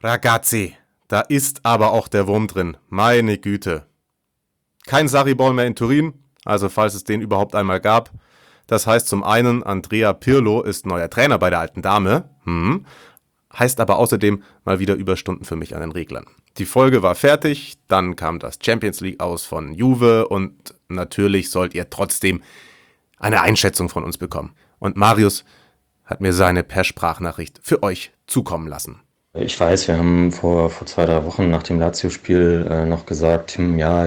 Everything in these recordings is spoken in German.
Ragazzi, da ist aber auch der Wurm drin. Meine Güte. Kein Sarri-Ball mehr in Turin, also falls es den überhaupt einmal gab. Das heißt zum einen, Andrea Pirlo ist neuer Trainer bei der alten Dame. Heißt aber außerdem mal wieder Überstunden für mich an den Reglern. Die Folge war fertig, dann kam das Champions League aus von Juve und natürlich sollt ihr trotzdem eine Einschätzung von uns bekommen. Und Marius hat mir seine per Sprachnachricht für euch zukommen lassen. Ich weiß, wir haben vor 2, 3 Wochen nach dem Lazio-Spiel noch gesagt, ja,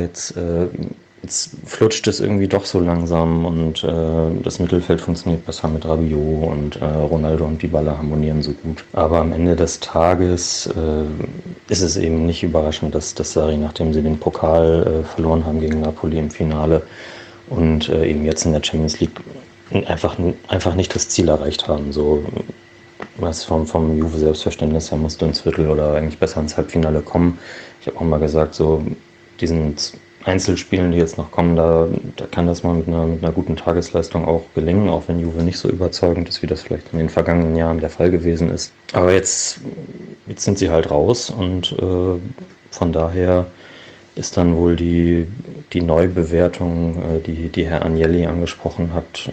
jetzt flutscht es irgendwie doch so langsam und das Mittelfeld funktioniert besser mit Rabiot und Ronaldo und Dybala harmonieren so gut. Aber am Ende des Tages ist es eben nicht überraschend, dass Sarri, nachdem sie den Pokal verloren haben gegen Napoli im Finale und eben jetzt in der Champions League einfach nicht das Ziel erreicht haben. So, was vom Juve-Selbstverständnis her musst du ins Viertel oder eigentlich besser ins Halbfinale kommen. Ich habe auch mal gesagt, so diesen Einzelspielen, die jetzt noch kommen, da kann das mal mit einer guten Tagesleistung auch gelingen, auch wenn Juve nicht so überzeugend ist, wie das vielleicht in den vergangenen Jahren der Fall gewesen ist. Aber jetzt sind sie halt raus und von daher ist dann wohl die Neubewertung, die Herr Agnelli angesprochen hat.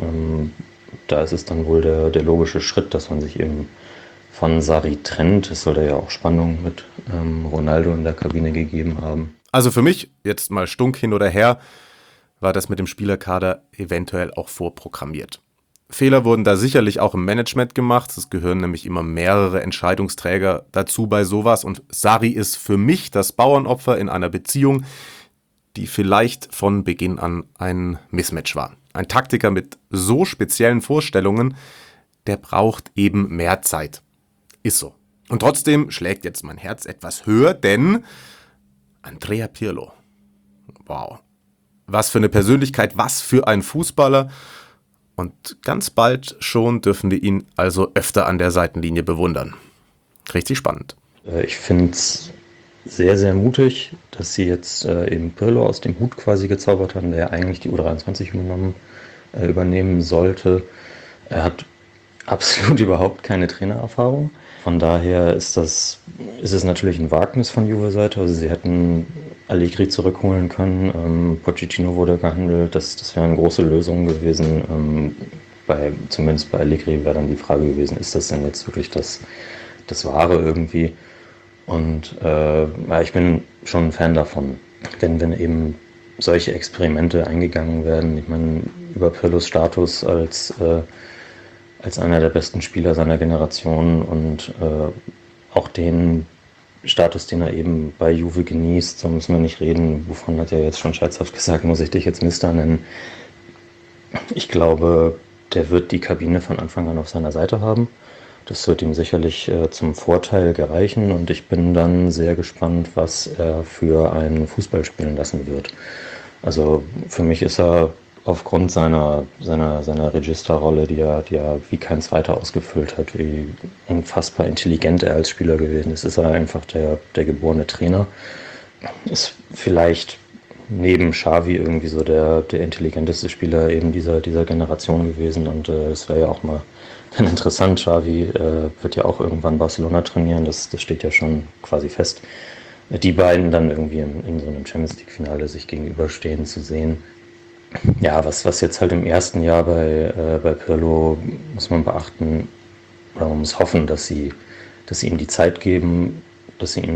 Da ist es dann wohl der logische Schritt, dass man sich eben von Sarri trennt. Es soll da ja auch Spannung mit Ronaldo in der Kabine gegeben haben. Also für mich, jetzt mal stunk hin oder her, war das mit dem Spielerkader eventuell auch vorprogrammiert. Fehler wurden da sicherlich auch im Management gemacht. Es gehören nämlich immer mehrere Entscheidungsträger dazu bei sowas. Und Sarri ist für mich das Bauernopfer in einer Beziehung, die vielleicht von Beginn an ein Mismatch war. Ein Taktiker mit so speziellen Vorstellungen, der braucht eben mehr Zeit. Ist so. Und trotzdem schlägt jetzt mein Herz etwas höher, denn Andrea Pirlo. Wow. Was für eine Persönlichkeit, was für ein Fußballer. Und ganz bald schon dürfen wir ihn also öfter an der Seitenlinie bewundern. Richtig spannend. Ich finde es sehr, sehr mutig, dass sie jetzt eben Pirlo aus dem Hut quasi gezaubert haben, der ja eigentlich die U23 übernehmen sollte. Er hat absolut überhaupt keine Trainererfahrung. Von daher ist es natürlich ein Wagnis von Juve-Seite. Also sie hätten Allegri zurückholen können. Pochettino wurde gehandelt. Das wäre eine große Lösung gewesen. Zumindest bei Allegri wäre dann die Frage gewesen, ist das denn jetzt wirklich das Wahre irgendwie? Und ich bin schon ein Fan davon, wenn eben solche Experimente eingegangen werden. Ich meine, über Pirlos Status als einer der besten Spieler seiner Generation und auch den Status, den er eben bei Juve genießt, so müssen wir nicht reden. Buffon hat ja jetzt schon scherzhaft gesagt, muss ich dich jetzt Mister nennen. Ich glaube, der wird die Kabine von Anfang an auf seiner Seite haben. Das wird ihm sicherlich zum Vorteil gereichen und ich bin dann sehr gespannt, was er für einen Fußball spielen lassen wird. Also für mich ist er aufgrund seiner Registerrolle, die er wie kein zweiter ausgefüllt hat, wie unfassbar intelligent er als Spieler gewesen ist er einfach der geborene Trainer. Ist vielleicht neben Xavi irgendwie so der intelligenteste Spieler eben dieser Generation gewesen und es wäre ja auch mal dann interessant. Xavi wird ja auch irgendwann Barcelona trainieren, das steht ja schon quasi fest. Die beiden dann irgendwie in so einem Champions League Finale sich gegenüberstehen zu sehen. Ja, was jetzt halt im ersten Jahr bei Pirlo muss man beachten, oder man muss hoffen, dass sie ihm die Zeit geben, dass sie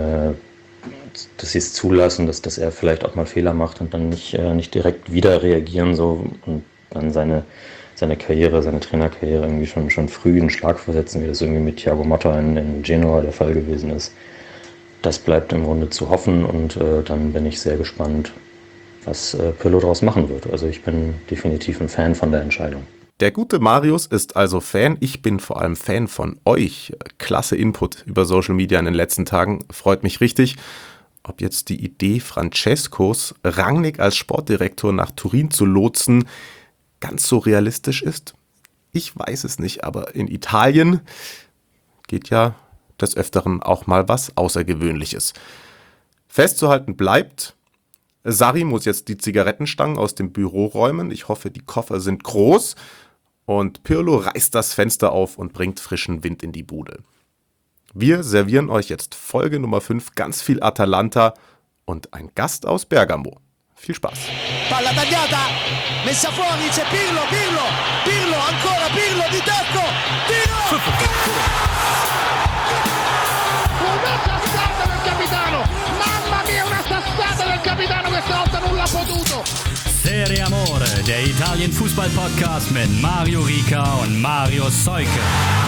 es zulassen, dass er vielleicht auch mal Fehler macht und dann nicht direkt wieder reagieren so und dann seine Karriere, seine Trainerkarriere irgendwie schon früh einen Schlag versetzen, wie das irgendwie mit Thiago Motta in Genoa der Fall gewesen ist. Das bleibt im Grunde zu hoffen und dann bin ich sehr gespannt, was Pirlo daraus machen wird. Also ich bin definitiv ein Fan von der Entscheidung. Der gute Marius ist also Fan. Ich bin vor allem Fan von euch. Klasse Input über Social Media in den letzten Tagen. Freut mich richtig. Ob jetzt die Idee Francescos, Rangnick als Sportdirektor nach Turin zu lotsen, ganz so realistisch ist? Ich weiß es nicht, aber in Italien geht ja des Öfteren auch mal was Außergewöhnliches. Festzuhalten bleibt, Sarri muss jetzt die Zigarettenstangen aus dem Büro räumen. Ich hoffe, die Koffer sind groß. Und Pirlo reißt das Fenster auf und bringt frischen Wind in die Bude. Wir servieren euch jetzt Folge Nummer 5, ganz viel Atalanta und ein Gast aus Bergamo. Viel Spaß. Palla tagliata, messa fuori, c'è Pirlo, ancora Pirlo di tacco, tiro! Una sassata del capitano, mamma mia, una sassata del capitano, questa volta non l'ha potuto. Serie Amore, der Italien-Fußball-Podcast mit Mario Rica und Mario Seuke.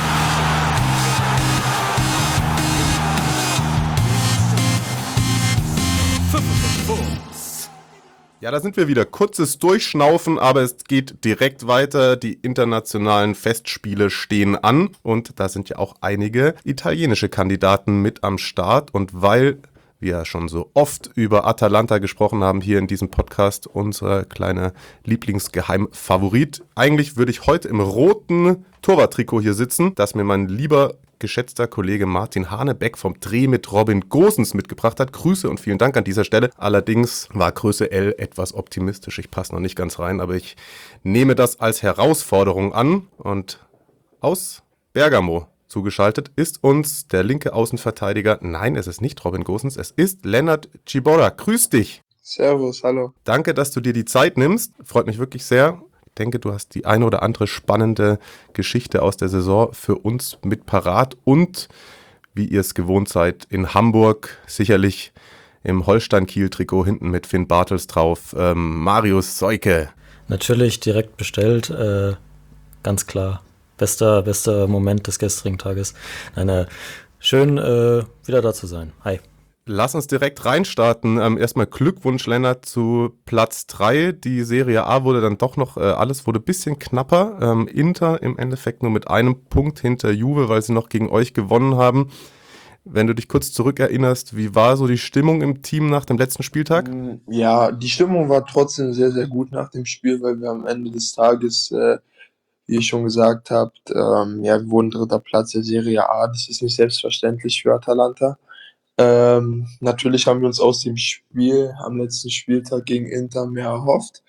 Ja, da sind wir wieder. Kurzes Durchschnaufen, aber es geht direkt weiter. Die internationalen Festspiele stehen an und da sind ja auch einige italienische Kandidaten mit am Start. Und weil wir ja schon so oft über Atalanta gesprochen haben hier in diesem Podcast, unser kleiner Lieblingsgeheimfavorit. Eigentlich würde ich heute im roten Torwarttrikot hier sitzen, das mir mein lieber geschätzter Kollege Martin Hanebeck vom Dreh mit Robin Gosens mitgebracht hat. Grüße und vielen Dank an dieser Stelle. Allerdings war Größe L etwas optimistisch. Ich passe noch nicht ganz rein, aber ich nehme das als Herausforderung an. Und aus Bergamo zugeschaltet ist uns der linke Außenverteidiger. Nein, es ist nicht Robin Gosens, es ist Lennart Ciborra. Grüß dich. Servus, hallo. Danke, dass du dir die Zeit nimmst. Freut mich wirklich sehr. Ich denke, du hast die eine oder andere spannende Geschichte aus der Saison für uns mit parat und, wie ihr es gewohnt seid, in Hamburg sicherlich im Holstein-Kiel-Trikot hinten mit Finn Bartels drauf. Marius Seuke. Natürlich direkt bestellt, ganz klar. Bester Moment des gestrigen Tages. Schön wieder da zu sein. Hi. Lass uns direkt reinstarten. Erstmal Glückwunsch, Lennart, zu Platz 3. Die Serie A wurde dann doch noch, alles wurde ein bisschen knapper. Inter im Endeffekt nur mit einem Punkt hinter Juve, weil sie noch gegen euch gewonnen haben. Wenn du dich kurz zurückerinnerst, wie war so die Stimmung im Team nach dem letzten Spieltag? Ja, die Stimmung war trotzdem sehr, sehr gut nach dem Spiel, weil wir am Ende des Tages, wie ihr schon gesagt habt, wir wurden dritter Platz der Serie A. Das ist nicht selbstverständlich für Atalanta. Natürlich haben wir uns aus dem Spiel am letzten Spieltag gegen Inter mehr erhofft.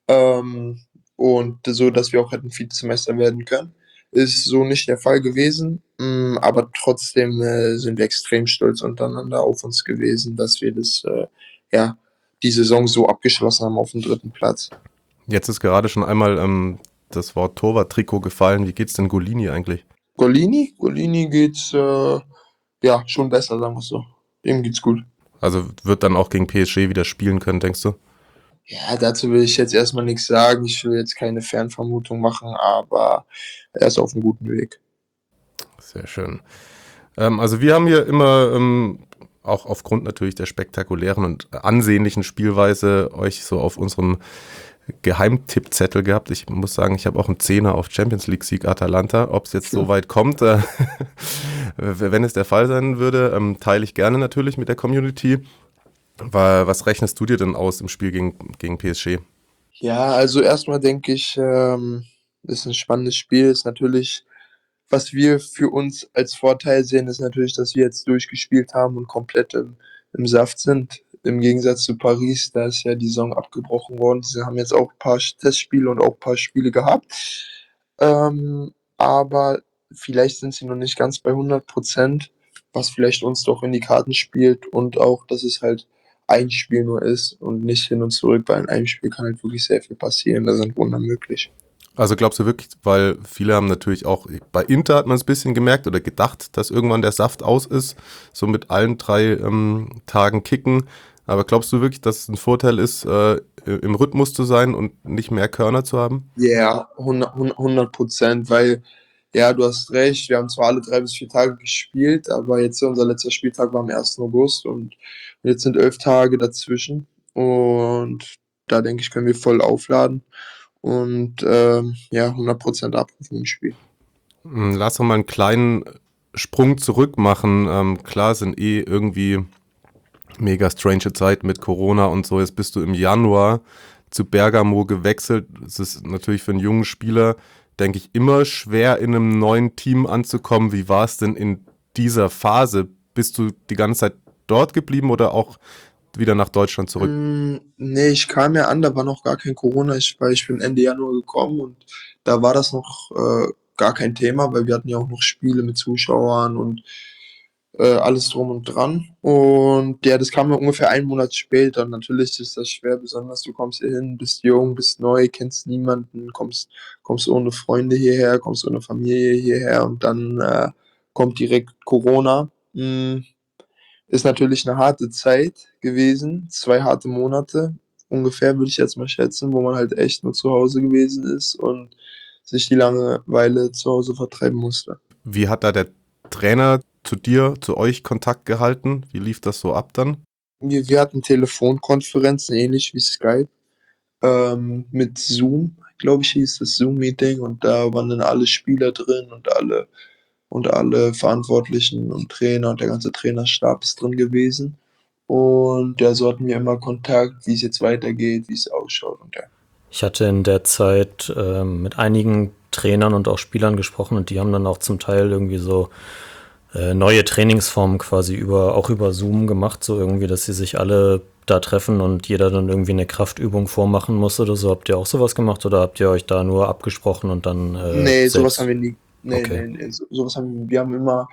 Und so, dass wir auch hätten Vizemeister werden können. Ist so nicht der Fall gewesen. Aber trotzdem sind wir extrem stolz untereinander auf uns gewesen, dass wir die Saison so abgeschlossen haben auf dem dritten Platz. Jetzt ist gerade schon einmal das Wort Torwart-Trikot gefallen. Wie geht's denn Golini eigentlich? Golini geht's schon besser, sagen wir es so. Dem geht's gut. Also wird dann auch gegen PSG wieder spielen können, denkst du? Ja, dazu will ich jetzt erstmal nichts sagen. Ich will jetzt keine Fernvermutung machen, aber er ist auf einem guten Weg. Sehr schön. Also wir haben hier immer, auch aufgrund natürlich der spektakulären und ansehnlichen Spielweise, euch so auf unserem Geheimtippzettel gehabt. Ich muss sagen, ich habe auch einen Zehner auf Champions League Sieg Atalanta. Ob es jetzt so weit kommt, wenn es der Fall sein würde, teile ich gerne natürlich mit der Community. Was rechnest du dir denn aus im Spiel gegen PSG? Ja, also erstmal denke ich, ist ein spannendes Spiel. Ist natürlich, was wir für uns als Vorteil sehen, ist natürlich, dass wir jetzt durchgespielt haben und komplett im Saft sind. Im Gegensatz zu Paris, da ist ja die Saison abgebrochen worden. Sie haben jetzt auch ein paar Testspiele und auch ein paar Spiele gehabt. Aber vielleicht sind sie noch nicht ganz bei 100%, was vielleicht uns doch in die Karten spielt. Und auch, dass es halt ein Spiel nur ist und nicht hin und zurück, weil in einem Spiel kann halt wirklich sehr viel passieren. Da sind Wunder möglich. Also glaubst du wirklich, weil viele haben natürlich auch, bei Inter hat man es ein bisschen gemerkt oder gedacht, dass irgendwann der Saft aus ist, so mit allen 3 Tagen kicken. Aber glaubst du wirklich, dass es ein Vorteil ist, im Rhythmus zu sein und nicht mehr Körner zu haben? Ja, 100%, weil, ja, du hast recht, wir haben zwar alle 3 bis 4 Tage gespielt, aber jetzt unser letzter Spieltag war am 1. August und jetzt sind 11 Tage dazwischen und da denke ich, können wir voll aufladen und 100% abrufen im Spiel. Lass uns mal einen kleinen Sprung zurück machen. Klar sind irgendwie mega strange Zeit mit Corona und so. Jetzt bist du im Januar zu Bergamo gewechselt. Es ist natürlich für einen jungen Spieler, denke ich, immer schwer, in einem neuen Team anzukommen. Wie war es denn in dieser Phase? Bist du die ganze Zeit dort geblieben oder auch wieder nach Deutschland zurück? Nee, ich kam ja an, da war noch gar kein Corona. Ich bin Ende Januar gekommen und da war das noch gar kein Thema, weil wir hatten ja auch noch Spiele mit Zuschauern und alles drum und dran. Und ja, das kam ja ungefähr einen Monat später. Und natürlich ist das schwer, besonders du kommst hier hin, bist jung, bist neu, kennst niemanden, kommst ohne Freunde hierher, kommst ohne Familie hierher und dann kommt direkt Corona. Ist natürlich eine harte Zeit gewesen, 2 harte Monate ungefähr, würde ich jetzt mal schätzen, wo man halt echt nur zu Hause gewesen ist und sich die Langeweile zu Hause vertreiben musste. Wie hat da der Trainer zu dir, zu euch Kontakt gehalten? Wie lief das so ab dann? Wir hatten Telefonkonferenzen, ähnlich wie Skype, mit Zoom, glaube ich, hieß das Zoom-Meeting und da waren dann alle Spieler drin und alle Verantwortlichen und Trainer und der ganze Trainerstab ist drin gewesen. Und ja, so hatten wir immer Kontakt, wie es jetzt weitergeht, wie es ausschaut und ja. Ich hatte in der Zeit mit einigen Trainern und auch Spielern gesprochen und die haben dann auch zum Teil irgendwie so neue Trainingsformen quasi auch über Zoom gemacht, so irgendwie, dass sie sich alle da treffen und jeder dann irgendwie eine Kraftübung vormachen muss oder so. Habt ihr auch sowas gemacht oder habt ihr euch da nur abgesprochen und dann Nee, sowas haben wir nie. Nee, Okay. nee, sowas wir haben immer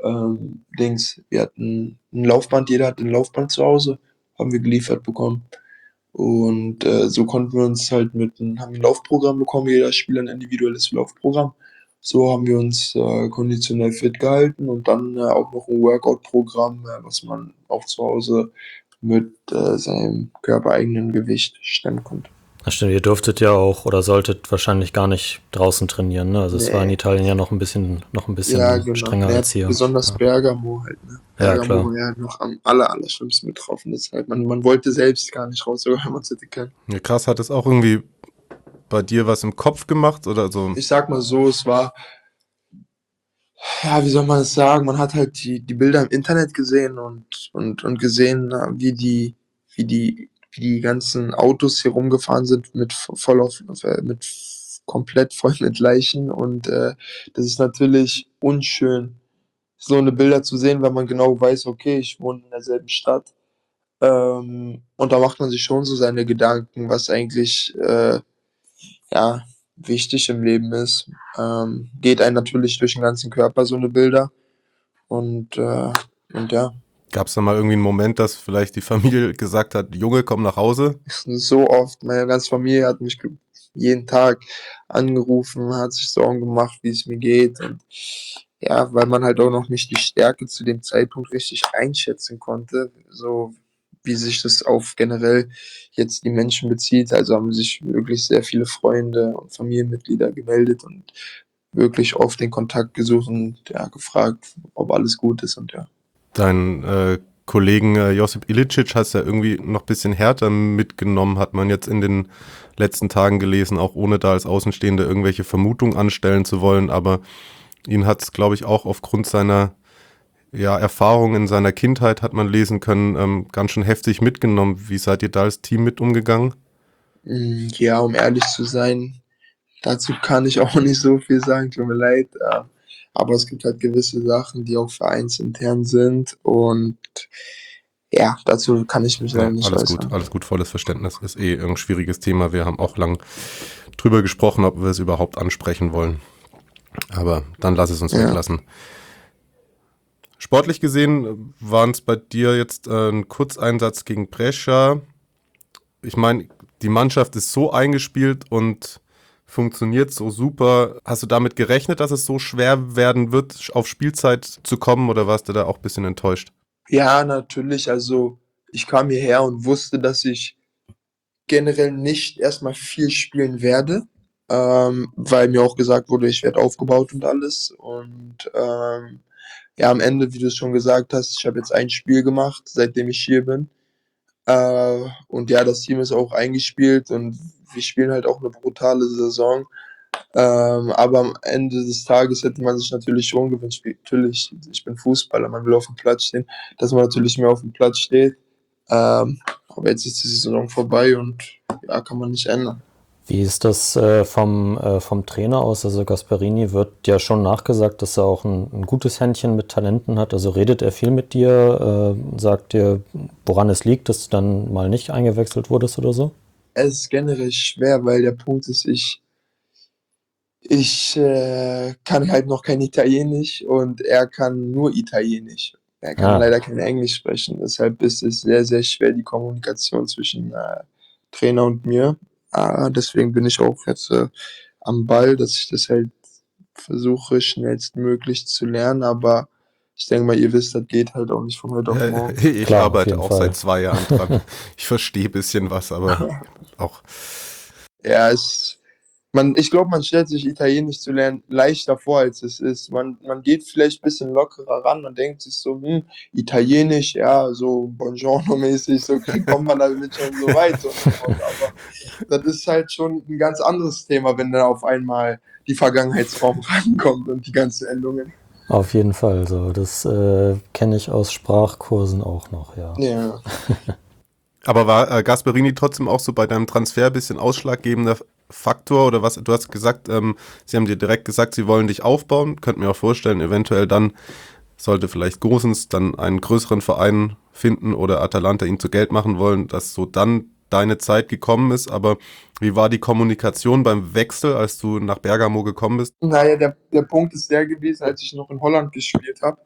wir hatten ein Laufband, jeder hat ein Laufband zu Hause, haben wir geliefert bekommen. Und so konnten wir uns halt haben ein Laufprogramm bekommen, jeder Spieler ein individuelles Laufprogramm. So haben wir uns konditionell fit gehalten und dann auch noch ein Workout-Programm, was man auch zu Hause mit seinem körpereigenen Gewicht stemmen konnte. Das stimmt, ihr durftet ja auch oder solltet wahrscheinlich gar nicht draußen trainieren, ne? Also es war in Nee. Italien ja noch ein bisschen Ja, genau. strenger Ja, als hier. besonders Ja. Bergamo halt, ne? Ja, Bergamo klar. war ja noch am allerschlimmsten betroffen. Deshalb, man wollte selbst gar nicht raus, sogar wenn man es hätte können. Ja, krass, hat es auch irgendwie bei dir was im Kopf gemacht oder so? Ich sag mal so, es war, ja, wie soll man es sagen? Man hat halt die Bilder im Internet gesehen und gesehen, wie die ganzen Autos hier rumgefahren sind komplett voll mit Leichen. Und das ist natürlich unschön, so eine Bilder zu sehen, wenn man genau weiß, okay, ich wohne in derselben Stadt. Und da macht man sich schon so seine Gedanken, was eigentlich ja, wichtig im Leben ist. Geht einem natürlich durch den ganzen Körper so eine Bilder. Und ja, Gab es da mal irgendwie einen Moment, dass vielleicht die Familie gesagt hat, Junge, komm nach Hause? so oft, meine ganze Familie hat mich jeden Tag angerufen, hat sich Sorgen gemacht, wie es mir geht. Und ja, weil man halt auch noch nicht die Stärke zu dem Zeitpunkt richtig einschätzen konnte, so wie sich das auf generell jetzt die Menschen bezieht. Also haben sich wirklich sehr viele Freunde und Familienmitglieder gemeldet und wirklich oft den Kontakt gesucht und ja, gefragt, ob alles gut ist und ja. Dein Kollegen Josip Ilicic hat es ja irgendwie noch ein bisschen härter mitgenommen, hat man jetzt in den letzten Tagen gelesen, auch ohne da als Außenstehende irgendwelche Vermutungen anstellen zu wollen, aber ihn hat es, glaube ich, auch aufgrund seiner Erfahrung in seiner Kindheit, hat man lesen können, ganz schön heftig mitgenommen. Wie seid ihr da als Team mit umgegangen? Ja, um ehrlich zu sein, dazu kann ich auch nicht so viel sagen, tut mir leid. Aber es gibt halt gewisse Sachen, die auch vereinsintern sind und ja, dazu kann ich mich leider nicht äußern. Alles gut, volles Verständnis. Ist ein schwieriges Thema. Wir haben auch lang drüber gesprochen, ob wir es überhaupt ansprechen wollen. Aber dann lass es uns weglassen. Sportlich gesehen waren es bei dir jetzt ein Kurzeinsatz gegen Brescia. Ich meine, die Mannschaft ist so eingespielt und funktioniert so super. Hast du damit gerechnet, dass es so schwer werden wird, auf Spielzeit zu kommen, oder warst du da auch ein bisschen enttäuscht? Ja, natürlich. Also ich kam hierher und wusste, dass ich generell nicht erstmal viel spielen werde, weil mir auch gesagt wurde, ich werde aufgebaut und alles. Und ja, am Ende, wie du es schon gesagt hast, ich habe jetzt ein Spiel gemacht, seitdem ich hier bin. Und ja, das Team ist auch eingespielt und wir spielen halt auch eine brutale Saison. Aber am Ende des Tages hätte man sich natürlich schon gewünscht, natürlich, ich bin Fußballer, man will auf dem Platz stehen, dass man natürlich mehr auf dem Platz steht. Aber jetzt ist die Saison vorbei und ja, kann man nicht ändern. Wie ist das vom Trainer aus? Also Gasperini wird ja schon nachgesagt, dass er auch ein gutes Händchen mit Talenten hat. Also redet er viel mit dir, sagt dir, woran es liegt, dass du dann mal nicht eingewechselt wurdest oder so? Es ist generell schwer, weil der Punkt ist, ich kann halt noch kein Italienisch und er kann nur Italienisch. Er kann leider kein Englisch sprechen, deshalb ist es sehr, sehr schwer, die Kommunikation zwischen Trainer und mir. Deswegen bin ich auch jetzt am Ball, dass ich das halt versuche, schnellstmöglich zu lernen, aber ich denke mal, ihr wisst, das geht halt auch nicht von heute auf morgen. Ich Klar, auf arbeite jeden auch Fall. seit 2 Jahren dran. Ich verstehe ein bisschen was, aber auch. Ja, ich glaube, man stellt sich Italienisch zu lernen leichter vor, als es ist. Man geht vielleicht ein bisschen lockerer ran und denkt sich so, Italienisch, ja, so Buongiorno-mäßig, so kommt man damit schon so weit. So. Aber das ist halt schon ein ganz anderes Thema, wenn dann auf einmal die Vergangenheitsform rankommt und die ganzen Endungen. Auf jeden Fall. So, das kenne ich aus Sprachkursen auch noch, ja. Ja. Aber war Gasperini trotzdem auch so bei deinem Transfer ein bisschen ausschlaggebender Faktor oder was? Du hast gesagt, sie haben dir direkt gesagt, sie wollen dich aufbauen. Könnt mir auch vorstellen, eventuell dann sollte vielleicht Gosens dann einen größeren Verein finden oder Atalanta ihn zu Geld machen wollen, dass so dann deine Zeit gekommen ist. Aber wie war die Kommunikation beim Wechsel, als du nach Bergamo gekommen bist? Naja, der Punkt ist der gewesen, als ich noch in Holland gespielt habe.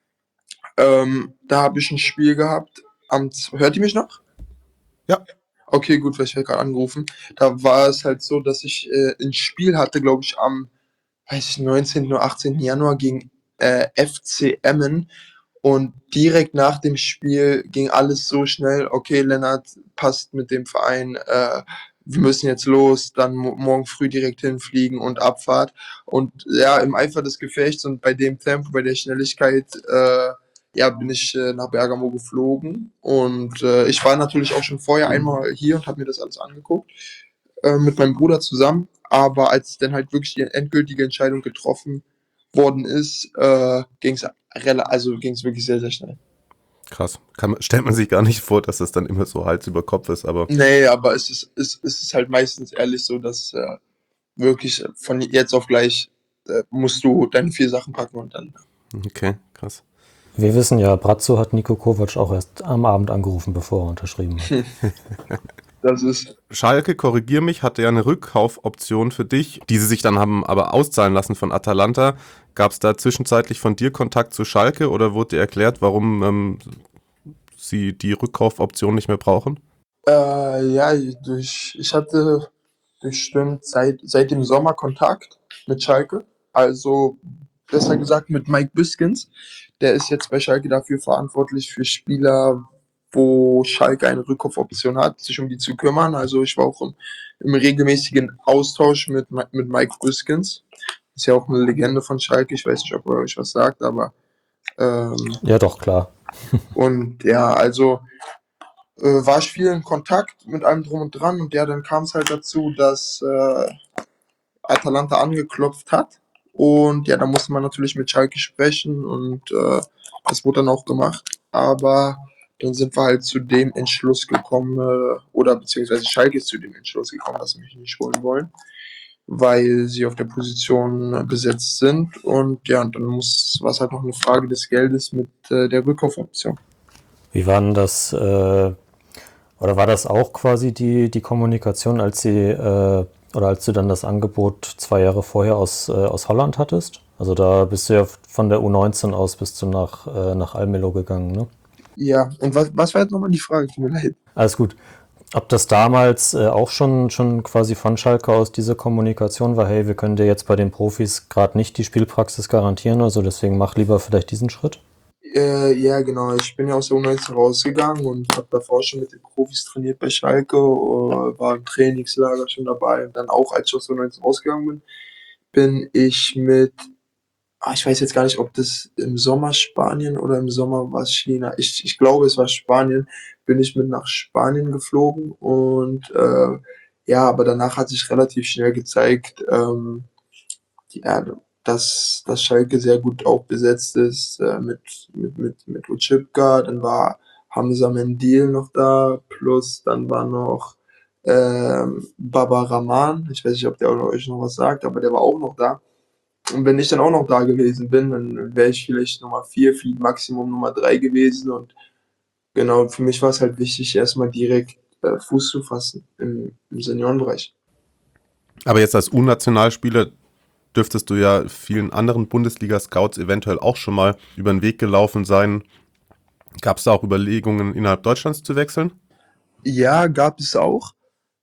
Da habe ich ein Spiel gehabt. Hört ihr mich noch? Ja. Okay, gut, weil ich werde gerade angerufen. Da war es halt so, dass ich ein Spiel hatte, glaube ich, am 19. oder 18. Januar gegen FC Emmen. Und direkt nach dem Spiel ging alles so schnell. Okay, Lennart passt mit dem Verein. Wir müssen jetzt los, dann morgen früh direkt hinfliegen und Abfahrt. Und ja, im Eifer des Gefechts und bei dem Tempo, bei der Schnelligkeit, bin ich nach Bergamo geflogen. Und ich war natürlich auch schon vorher einmal hier und habe mir das alles angeguckt, mit meinem Bruder zusammen. Aber als dann halt wirklich die endgültige Entscheidung getroffen worden ist, ging es wirklich sehr, sehr schnell. Krass. Stellt man sich gar nicht vor, dass das dann immer so Hals über Kopf ist, aber. Nee, aber es ist halt meistens ehrlich so, dass wirklich von jetzt auf gleich musst du deine 4 Sachen packen und dann. Okay, krass. Wir wissen ja, Brazzo hat Niko Kovac auch erst am Abend angerufen, bevor er unterschrieben hat. Das ist. Schalke, korrigier mich, hatte ja eine Rückkaufoption für dich, die sie sich dann haben aber auszahlen lassen von Atalanta. Gab es da zwischenzeitlich von dir Kontakt zu Schalke oder wurde dir erklärt, warum sie die Rückkaufoption nicht mehr brauchen? Ich hatte bestimmt seit dem Sommer Kontakt mit Schalke. Also besser gesagt mit Mike Biskins. Der ist jetzt bei Schalke dafür verantwortlich für Spieler, wo Schalke eine Rückkaufoption hat, sich um die zu kümmern. Also ich war auch im regelmäßigen Austausch mit Mike Biskins. Ist ja auch eine Legende von Schalke. Ich weiß nicht, ob er euch was sagt, aber Ja, doch, klar. und ja, also war ich viel in Kontakt mit allem drum und dran und ja, dann kam es halt dazu, dass Atalanta angeklopft hat und ja, da musste man natürlich mit Schalke sprechen und das wurde dann auch gemacht, aber dann sind wir halt zu dem Entschluss gekommen, oder beziehungsweise Schalke ist zu dem Entschluss gekommen, dass sie mich nicht holen wollen, weil sie auf der Position besetzt sind und ja, und dann war es halt noch eine Frage des Geldes mit der Rückkaufoption. Wie war denn das, oder war das auch quasi die Kommunikation, als als du dann das Angebot 2 Jahre vorher aus Holland hattest? Also da bist du ja von der U19 aus bist du nach Almelo gegangen, ne? Ja, und was war jetzt nochmal die Frage? Tut mir leid. Alles gut. Ob das damals auch schon quasi von Schalke aus diese Kommunikation war, hey, wir können dir jetzt bei den Profis gerade nicht die Spielpraxis garantieren, also deswegen mach lieber vielleicht diesen Schritt? Ja, genau. Ich bin ja aus der U19 rausgegangen und habe davor schon mit den Profis trainiert bei Schalke, war im Trainingslager schon dabei. Und dann auch, als ich aus der U19 rausgegangen bin ich mit, ich weiß jetzt gar nicht, ob das im Sommer Spanien oder im Sommer war es China. Ich glaube, es war Spanien. Bin ich mit nach Spanien geflogen und aber danach hat sich relativ schnell gezeigt, dass Schalke sehr gut auch besetzt ist mit Uchipka, dann war Hamza Mendil noch da, plus dann war noch Baba Rahman, ich weiß nicht, ob der euch noch was sagt, aber der war auch noch da. Und wenn ich dann auch noch da gewesen bin, dann wäre ich vielleicht Nummer 4, vielleicht Maximum Nummer 3 gewesen. Und genau, für mich war es halt wichtig, erstmal direkt Fuß zu fassen im Seniorenbereich. Aber jetzt als U-Nationalspieler dürftest du ja vielen anderen Bundesliga-Scouts eventuell auch schon mal über den Weg gelaufen sein. Gab es da auch Überlegungen, innerhalb Deutschlands zu wechseln? Ja, gab es auch.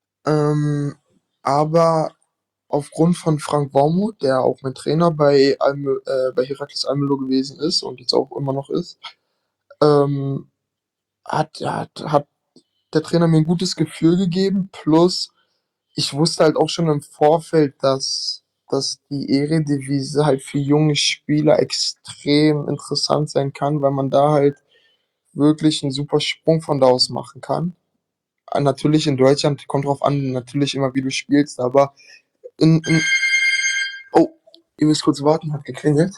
Aber aufgrund von Frank Baumuth, der auch mein Trainer bei Herakles Almelo gewesen ist und jetzt auch immer noch ist, ähm, hat der Trainer mir ein gutes Gefühl gegeben. Plus, ich wusste halt auch schon im Vorfeld, dass die Eredivisie halt für junge Spieler extrem interessant sein kann, weil man da halt wirklich einen super Sprung von da aus machen kann. Natürlich in Deutschland kommt drauf an, natürlich immer, wie du spielst, aber in oh, ihr müsst kurz warten, hat geklingelt.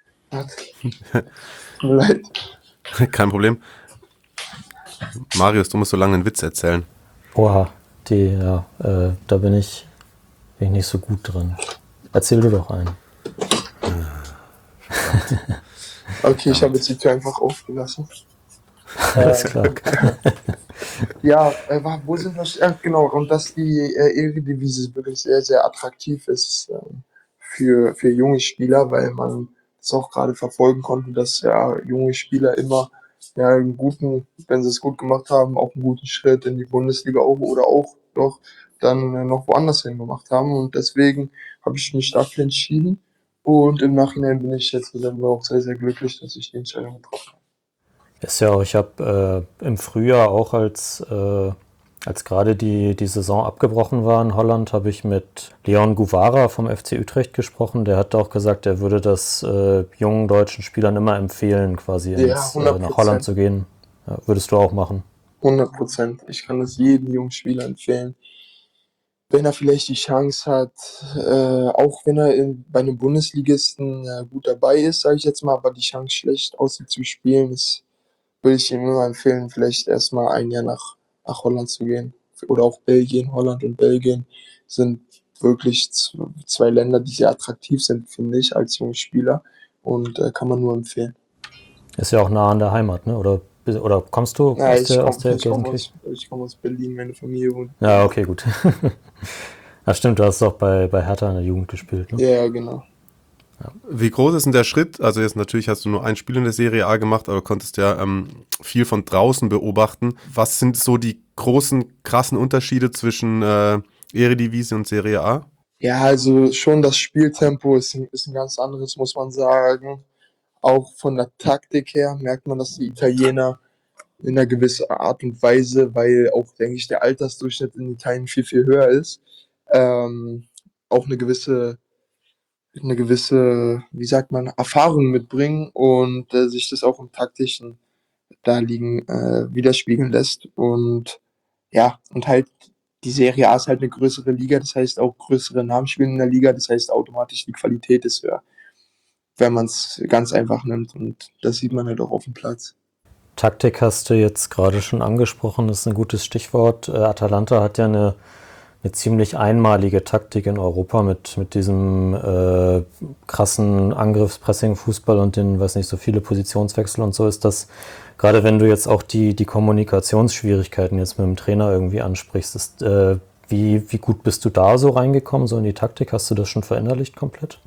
Tut mir leid. Kein Problem. Marius, du musst so lange einen Witz erzählen. Oha, da bin ich nicht so gut drin. Erzähl du doch einen. Okay, ich habe jetzt die Tür einfach aufgelassen. Alles klar. Ja, wo sind wir? Genau, und dass die Eredivisie wirklich sehr, sehr attraktiv ist für junge Spieler, weil man es auch gerade verfolgen konnte, dass ja junge Spieler immer einen guten, wenn sie es gut gemacht haben, auch einen guten Schritt in die Bundesliga auch oder auch doch dann noch woanders hin gemacht haben. Und deswegen habe ich mich dafür entschieden. Und im Nachhinein bin ich jetzt selber auch sehr, sehr glücklich, dass ich die Entscheidung getroffen habe. Ist ja auch, ich habe im Frühjahr auch, als gerade die Saison abgebrochen war in Holland, habe ich mit Leon Guvara vom FC Utrecht gesprochen. Der hat auch gesagt, er würde das jungen deutschen Spielern immer empfehlen, quasi nach Holland zu gehen. Ja, würdest du auch machen? 100%. Ich kann das jedem jungen Spieler empfehlen. Wenn er vielleicht die Chance hat, auch wenn er bei einem Bundesligisten gut dabei ist, sage ich jetzt mal, aber die Chance schlecht aussieht zu spielen, würde ich ihm immer empfehlen, vielleicht erstmal ein Jahr nach Holland zu gehen. Oder auch Belgien. Holland und Belgien sind wirklich zwei Länder, die sehr attraktiv sind, finde ich, als junger Spieler. Und kann man nur empfehlen. Ist ja auch nah an der Heimat, ne? Oder kommst du aus der Gelsenkirchen? Ich komme aus Berlin, meine Familie wohnt. Ja, okay, gut. Ja, stimmt, du hast doch bei Hertha in der Jugend gespielt, ne? Ja, genau. Wie groß ist denn der Schritt? Also jetzt natürlich hast du nur ein Spiel in der Serie A gemacht, aber konntest ja viel von draußen beobachten. Was sind so die großen, krassen Unterschiede zwischen Eredivisie und Serie A? Ja, also schon das Spieltempo ist ein ganz anderes, muss man sagen. Auch von der Taktik her merkt man, dass die Italiener in einer gewissen Art und Weise, weil auch, denke ich, der Altersdurchschnitt in Italien viel, viel höher ist, auch eine gewisse, wie sagt man, Erfahrung mitbringen und sich das auch im taktischen Daliegen widerspiegeln lässt. Und ja, und halt die Serie A ist halt eine größere Liga, das heißt auch größere Namen spielen in der Liga, das heißt automatisch die Qualität ist höher, wenn man es ganz einfach nimmt. Und das sieht man halt auch auf dem Platz. Taktik hast du jetzt gerade schon angesprochen, das ist ein gutes Stichwort. Atalanta hat ja eine ziemlich einmalige Taktik in Europa mit diesem krassen Angriffspressing-Fußball und den, weiß nicht, so viele Positionswechsel und so. Ist das, gerade wenn du jetzt auch die Kommunikationsschwierigkeiten jetzt mit dem Trainer irgendwie ansprichst, wie gut bist du da so reingekommen, so in die Taktik? Hast du das schon verinnerlicht komplett?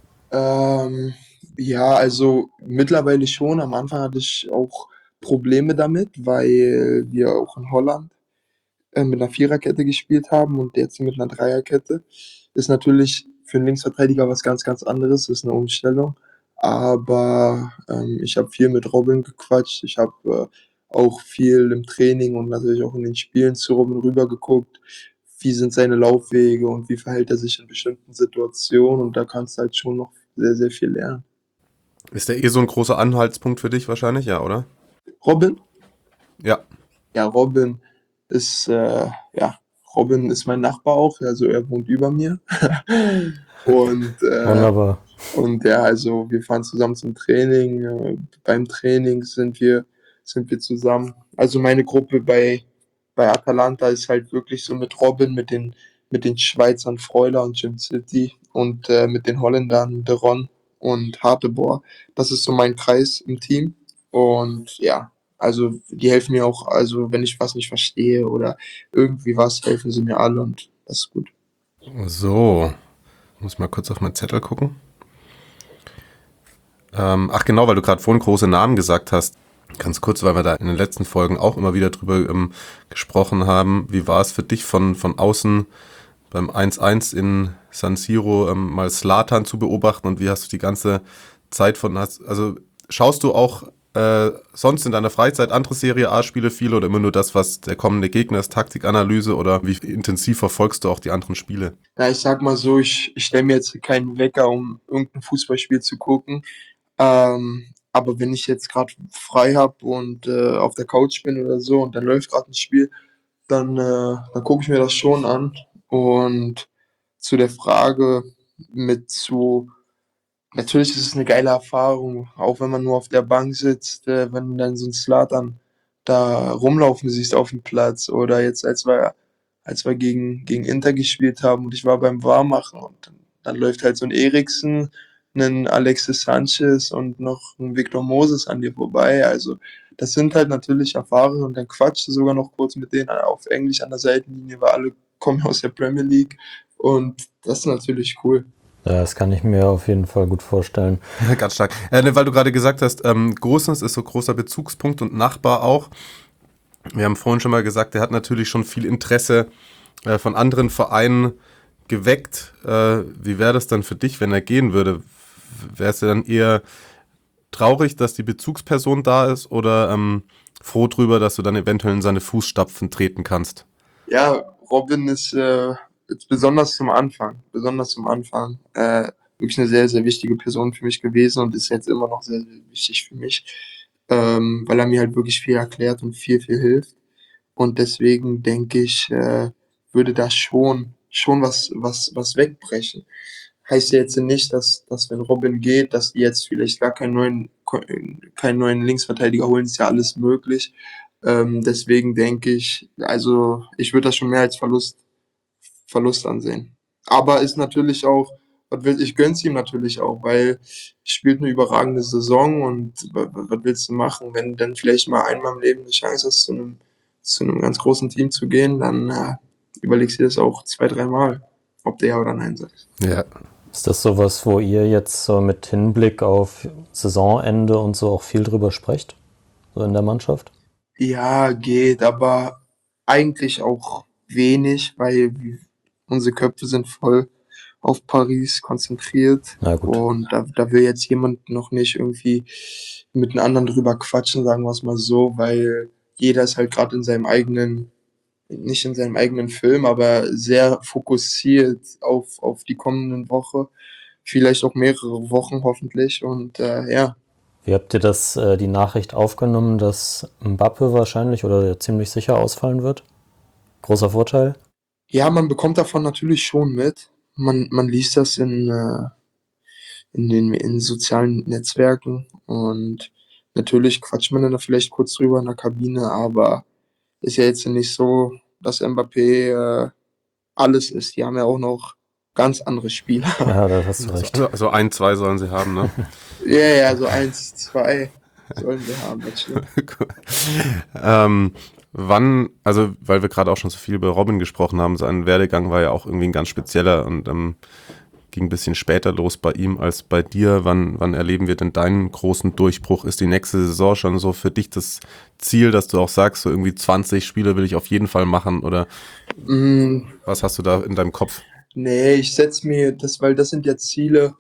Ja, also mittlerweile schon. Am Anfang hatte ich auch Probleme damit, weil wir auch in Holland mit einer Viererkette gespielt haben und jetzt mit einer Dreierkette. Ist natürlich für einen Linksverteidiger was ganz, ganz anderes, ist eine Umstellung. Aber ich habe viel mit Robin gequatscht. Ich habe auch viel im Training und natürlich auch in den Spielen zu Robin rübergeguckt. Wie sind seine Laufwege und wie verhält er sich in bestimmten Situationen? Und da kannst du halt schon noch sehr, sehr viel lernen. Ist der so ein großer Anhaltspunkt für dich wahrscheinlich, ja, oder? Robin? Ja. Ja, Robin ist mein Nachbar auch, also er wohnt über mir. Und Wunderbar. Und ja, also wir fahren zusammen zum Training. Beim Training sind wir zusammen. Also meine Gruppe bei Atalanta ist halt wirklich so mit Robin, mit den Schweizern Freuler und Jim City und mit den Holländern De Ron und Harteboer. Das ist so mein Kreis im Team. Und ja, also die helfen mir auch, also wenn ich was nicht verstehe oder irgendwie was, helfen sie mir alle und das ist gut. So, muss mal kurz auf meinen Zettel gucken. Ach genau, weil du gerade vorhin große Namen gesagt hast. Ganz kurz, weil wir da in den letzten Folgen auch immer wieder drüber gesprochen haben. Wie war es für dich von außen beim 1-1 in San Siro mal Zlatan zu beobachten und wie hast du die ganze Zeit also schaust du auch sonst in deiner Freizeit andere Serie A-Spiele viel oder immer nur das, was der kommende Gegner ist, Taktikanalyse oder wie intensiv verfolgst du auch die anderen Spiele? Ja, ich sag mal so, ich stelle mir jetzt keinen Wecker, um irgendein Fußballspiel zu gucken. Aber wenn ich jetzt gerade frei habe und auf der Couch bin oder so und dann läuft gerade ein Spiel, dann gucke ich mir das schon an. Und zu der Frage natürlich ist es eine geile Erfahrung, auch wenn man nur auf der Bank sitzt, wenn du dann so 'n Zlatan da rumlaufen siehst auf dem Platz oder jetzt, als wir gegen Inter gespielt haben und ich war beim Warmmachen und dann läuft halt so 'n Eriksen, 'nen Alexis Sanchez und noch 'n Victor Moses an dir vorbei. Also, das sind halt natürlich Erfahrungen und dann quatschst du sogar noch kurz mit denen auf Englisch an der Seitenlinie, weil alle kommen aus der Premier League und das ist natürlich cool. Ja, das kann ich mir auf jeden Fall gut vorstellen. Ganz stark. Weil du gerade gesagt hast, Gosens ist so großer Bezugspunkt und Nachbar auch. Wir haben vorhin schon mal gesagt, er hat natürlich schon viel Interesse von anderen Vereinen geweckt. Wie wäre das dann für dich, wenn er gehen würde? Wärst du dann eher traurig, dass die Bezugsperson da ist oder froh drüber, dass du dann eventuell in seine Fußstapfen treten kannst? Ja, Robin ist jetzt besonders zum Anfang, wirklich eine sehr, sehr wichtige Person für mich gewesen und ist jetzt immer noch sehr, sehr wichtig für mich, weil er mir halt wirklich viel erklärt und viel hilft. Und deswegen denke ich, würde da schon was wegbrechen. Heißt ja jetzt nicht, dass wenn Robin geht, dass die jetzt vielleicht gar keinen neuen Linksverteidiger holen, ist ja alles möglich. Deswegen denke ich, also ich würde das schon mehr als Verlust ansehen. Aber ist natürlich auch, ich gönn's ihm natürlich auch, weil spielt eine überragende Saison und was willst du machen, wenn du dann vielleicht mal einmal im Leben eine Chance hast, zu einem ganz großen Team zu gehen, dann überlegst du dir das auch 2, 3 Mal, ob du ja oder nein sagst. Ja. Ist das sowas, wo ihr jetzt so mit Hinblick auf Saisonende und so auch viel drüber sprecht? So in der Mannschaft? Ja, geht, aber eigentlich auch wenig, weil unsere Köpfe sind voll auf Paris konzentriert. Na gut. Und da will jetzt jemand noch nicht irgendwie mit einem anderen drüber quatschen, sagen wir es mal so, weil jeder ist halt gerade nicht in seinem eigenen Film, aber sehr fokussiert auf die kommenden Woche, vielleicht auch mehrere Wochen hoffentlich. Und ja, Wie habt ihr die Nachricht aufgenommen, dass Mbappe wahrscheinlich oder ziemlich sicher ausfallen wird? Großer Vorteil? ja, man bekommt davon natürlich schon mit. Man liest das in sozialen Netzwerken und natürlich quatscht man dann da vielleicht kurz drüber in der Kabine, aber ist ja jetzt nicht so, dass Mbappé alles ist. Die haben ja auch noch ganz andere Spieler. Ja, da hast du recht. Also 1, 2 sollen sie haben, ne? Ja, so 1, 2 sollen wir haben, das stimmt. Wann, also weil wir gerade auch schon so viel über Robin gesprochen haben, sein Werdegang war ja auch irgendwie ein ganz spezieller und ging ein bisschen später los bei ihm als bei dir. Wann erleben wir denn deinen großen Durchbruch? Ist die nächste Saison schon so für dich das Ziel, dass du auch sagst, so irgendwie 20 Spiele will ich auf jeden Fall machen oder was hast du da in deinem Kopf? Nee, ich setze mir das, weil das sind ja Ziele,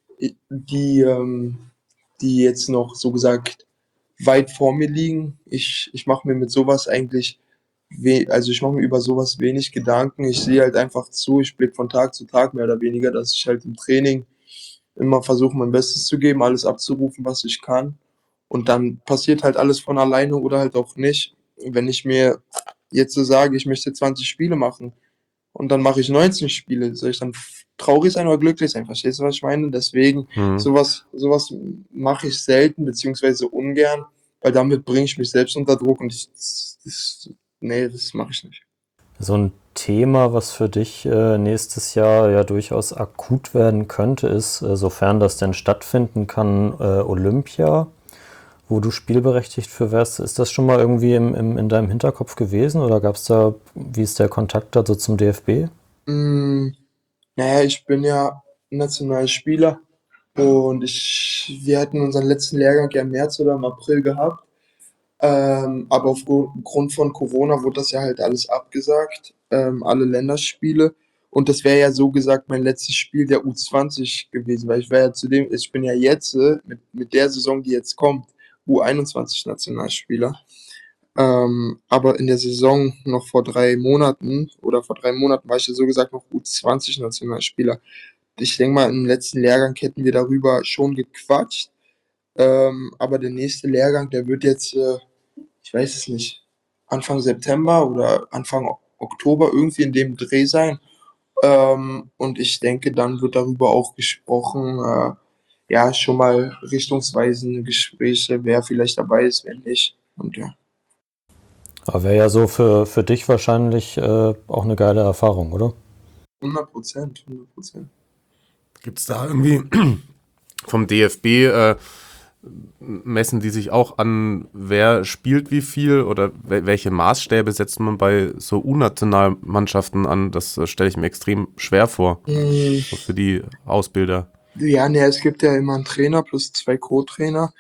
die jetzt noch so gesagt weit vor mir liegen. Ich mache mir mit sowas eigentlich, also ich mache mir über sowas wenig Gedanken. Ich sehe halt einfach zu, ich blicke von Tag zu Tag mehr oder weniger, dass ich halt im Training immer versuche, mein Bestes zu geben, alles abzurufen, was ich kann. Und dann passiert halt alles von alleine oder halt auch nicht. Wenn ich mir jetzt so sage, ich möchte 20 Spiele machen und dann mache ich 19 Spiele, soll ich dann traurig sein oder glücklich sein? Verstehst du, was ich meine? Deswegen, sowas mache ich selten, beziehungsweise ungern, weil damit bringe ich mich selbst unter Druck und nee, das mache ich nicht. So ein Thema, was für dich nächstes Jahr ja durchaus akut werden könnte, ist, sofern das denn stattfinden kann, Olympia, wo du spielberechtigt für wärst. Ist das schon mal irgendwie in deinem Hinterkopf gewesen oder gab es da, wie ist der Kontakt dazu zum DFB? Naja, ich bin ja Nationalspieler und wir hatten unseren letzten Lehrgang ja im März oder im April gehabt. Aber aufgrund von Corona wurde das ja halt alles abgesagt, alle Länderspiele. Und das wäre ja so gesagt mein letztes Spiel der U20 gewesen, weil ich bin ja jetzt mit der Saison, die jetzt kommt, U21-Nationalspieler. Aber in der Saison noch vor 3 Monaten war ich ja so gesagt noch U20-Nationalspieler. Ich denke mal, im letzten Lehrgang hätten wir darüber schon gequatscht. Aber der nächste Lehrgang, der wird jetzt, ich weiß es nicht, Anfang September oder Anfang Oktober irgendwie in dem Dreh sein. Und ich denke, dann wird darüber auch gesprochen, ja, schon mal richtungsweisende Gespräche, wer vielleicht dabei ist, wer nicht. Und ja. Aber wäre ja so für dich wahrscheinlich auch eine geile Erfahrung, oder? 100%. Gibt es da irgendwie vom DFB, messen die sich auch an, wer spielt wie viel oder welche Maßstäbe setzt man bei so U-Nationalmannschaften an? Das stelle ich mir extrem schwer vor, so für die Ausbilder. Ja, ne, es gibt ja immer einen Trainer plus 2 Co-Trainer.